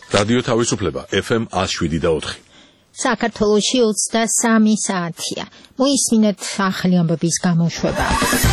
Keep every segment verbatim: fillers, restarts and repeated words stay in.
რადიო თავისუფლება F M one oh seven და four. საქართველოში ოცდასამი საათია. მოისმინეთ ახალი ამბების გამოშვება.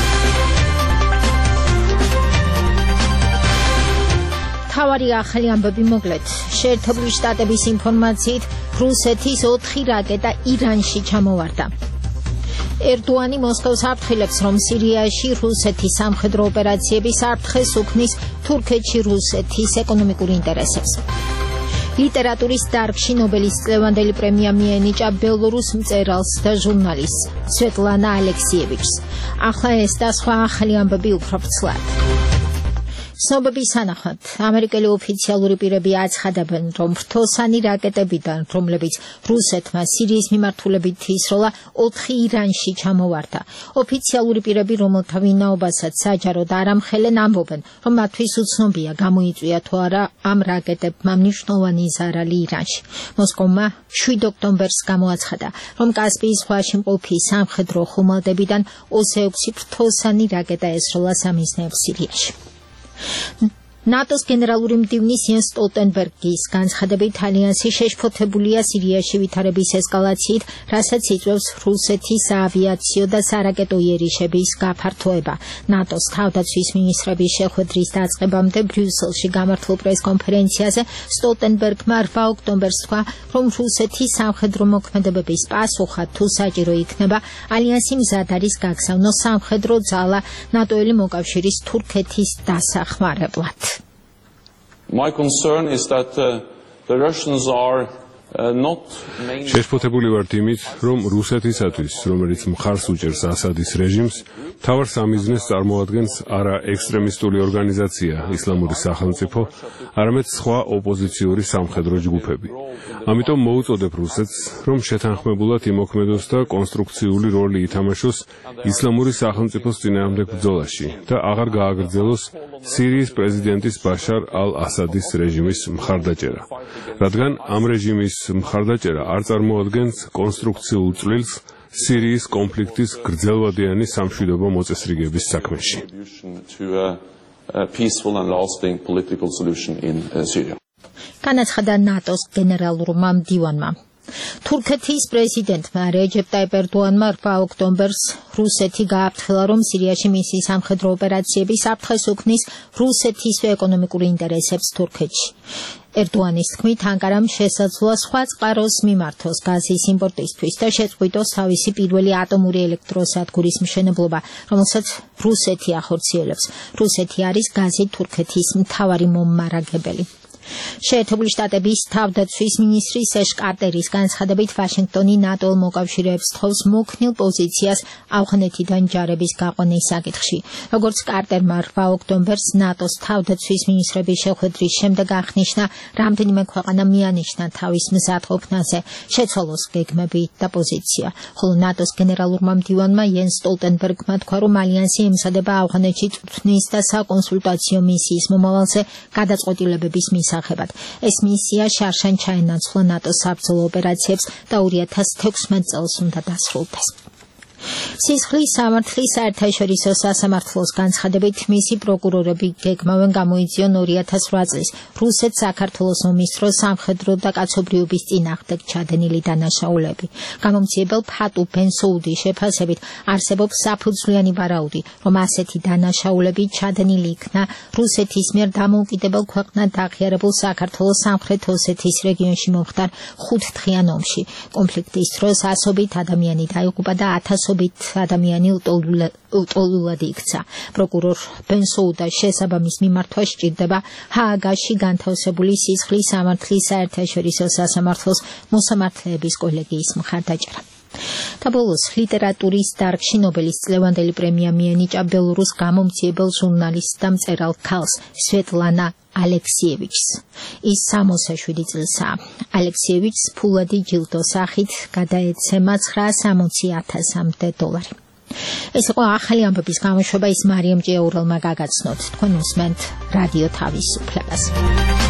თავარი ახალი ამბები მოკლედ. შეერთებული შტატების ინფორმაციით რუსეთის ოთხი რაკეტა ირანში ჩამოვარდა. ერდოანი მოსკოვს აფრთხილებს, რომ სირიაში რუსეთის სამხედრო ოპერაციების აფრთხეს უქმნის თურქეთში რუსეთის ეკონომიკურ ინტერესებს. ლიტერატურის დარგში ნობელის წლევანდელი პრემია მიენიჭა ბელორუს მწერალს და ჟურნალისტს სვეტლანა ალექსიევიჩს. ახლა ეს და სხვა ახალი ამბები უფრო ფცლად. ცნობების თანახმად, ამერიკელი ოფიციალური პირები აცხადებენ, რომ ფრთოსანი რაკეტებიდან, რომლებიც რუსეთმა სირიის მიმართულებით ისროლა, ოთხი ირანში ჩამოვარდა. ოფიციალური პირები, რომელთა ვინაობასაც საჯაროდ არ ამხელენ, ამბობენ, რომ მათთვის უცნობია გამოიწვია თუ არა ამ რაკეტებმა მნიშვნელოვანი ზარალი ირანში. მოსკოვმა შვიდ ოქტომბერს გამოაცხადა, რომ კასპიის ზღვაში მყოფი სამხედრო ხომალდებიდან ოცდაექვსი ფრთოსანი რაკეტა ესროლა სამიზნეებს სირიაში. ნატოს გენერალური მდივნის იენს სტოლტენბერგის განცხადებით, ალიანსი შეშფოთებულია სირიაში ვითარების ესკალაციით, რასაც იწვევს რუსეთის საავიაციო და სარაკეტო იერიშების გაფართოება. ნატოს თავდაცვის მინისტრების შეხვედრის დაწყებამდე ბრიუსელში გამართულ პრესკონფერენციაზე სტოლტენბერგმა რვა ოქტომბერს თქვა, რომ რუსეთის სამხედრო მოქმედებების პასუხად თუ საჭირო იქნება, ალიანსი მზად არის გაგზავნოს სამხედრო ძალა ნატოელი მოკავშირის თურქეთის დასახმარებლად. My concern is that uh, the Russians are uh, not mainly შეშფოთებული ვართ იმით, რომ რუსეთისათვის, რომელიც მხარს უჭერს ასადის რეჟიმს, მთავარ სამიზნეს წარმოადგენს არა ექსტრემისტული ორგანიზაცია ისლამური სახელმწიფო, არამედ სხვა ოპოზიციური სამხედრო ჯგუფები. ამიტომ მოუწოდებ რუსეთს, რომ შეთანხმებულად იმოქმედოს და კონსტრუქციული როლი ითამაშოს ისლამური სახელმწიფოს წინააღმდეგ ბრძოლაში და აღარ გააგრძელოს სირიის პრეზიდენტის ბაშარ ალ-ასადის რეჟიმის მხარდაჭერა, რადგან ამ რეჟიმის მხარდაჭერა არ წარმოადგენს კონსტრუქციულ წვლილს სირიის კონფლიქტის გრძელვადიანი სამშვიდობო მოწესრიგების საქმეში. განაცხადა ნატოს გენერალურმა მდივანმა. თურქეთის პრეზიდენტმა რეჯეპ ტაიპ ერდოანმა რვა ოქტომბერს რუსეთი გააფრთხილა, რომ სირიაში მისი სამხედრო ოპერაციების აფრთხეს უქმნის რუსეთის ეკონომიკურ ინტერესებს თურქეთში. ერდოანის თქმით, ანკარამ შესაძლოა სხვა წყაროს მიმართოს გაზის იმპორტისთვის და შეწყვიტოს თავისი პირველი ატომური ელექტროსადგურის მშენებლობა, რომელსაც რუსეთი ახორციელებს. რუსეთი არის გაზით თურქეთის მთავარი მომარაგებელი. შეერთებული შტატების თავდაცვის მინისტრი სეშ კარტერის განცხადებით, ვაშინგტონი ნატო მოკავშირეებს თხოვს მოქნილ პოზიციას ავღანეთიდან ჯარების გაყვანის საკითხში. როგორც კარტერმა რვა ოქტომბერს ნატოს თავდაცვის მინისტრების შეხვედრის შემდეგ აღნიშნა, რამდენიმე ქვეყანა მიანიშნა თავის მზადყოფნაზე, შეცვალოს გეგმები და პოზიცია. ხოლო ნატოს გენერალურმა მდივანმა იენს სტოლტენბერგმა თქვა, რომ ალიანსი ემზადება ავღანეთში წვრთნის და საკონსულტაციო მისიის მომავალზე გადაწყვეტილებების მისაღებად. ეს მისია შარშან ჩაენაცვლა ნატოს საბრძოლო ოპერაციებს და ორი ათას თექვსმეტ წელს უნდა დასრულდეს. სისხლის სამართლის საერთაშორისო სასამართლოს განცხადებით, მისი პროკურორები გეგმავენ გამოიძიონ ორი ათას ოთხ წლის რუსეთს საქართველოს ომის დროს სამხედრო და კაცობრიობის წინააღმდეგ ჩადენილი დანაშაულები. გამომძიებელ ფატუ ბენსოუდის შეფასებით არსებობს საფუძვლიანი ვარაუდი, რომ ასეთი დანაშაულები ჩადენილი იქნა რუსეთის მიერ დამოუკიდებელ ქვეყნად აღიარებულ საქართველოს სამხრეთ ოსეთის რეგიონში მომხდარ ხუთდღიან ომში. კონფლიქტის დროს ასობით ადამიანი დაიღუპა და ათასობით ადამიანი უტოლულად იქცა. პროკურორ ბენსოუდას შესაბამის მიმართვა სჭირდება ჰააგაში განთავსებული სისხლის სამართლის საერთაშორისო სასამართლოს მოსამართლეების კოლეგიის მხარდაჭერა. და ბოლოს ლიტერატურის დარგში ნობელის წლევანდელი პრემია მიენიჭა ბელორუს გამომძიებელ ჟურნალისტს და მწერალ ქალს სვეტლანა ალექსიევიჩს. ის სამოცდაშვიდი წელსაა. ალექსიევიჩს ფულადი ჯილდოს სახით გადაეცემა ცხრაასამოცი ათასამდე დოლარი. ეს იყო ახალი ამბების გამოშვება, ის მარიამ ჭიაურელმა გაგაცნოთ. თქვენ უსმენთ რადიო თავისუფლებას.